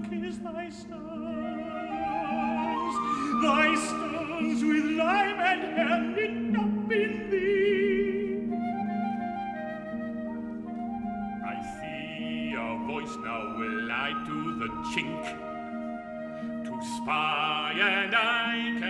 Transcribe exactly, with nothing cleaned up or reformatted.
kiss thy stars, thy stars with lime and hair knit up in thee. I see a voice now will I to the chink to spy, and I can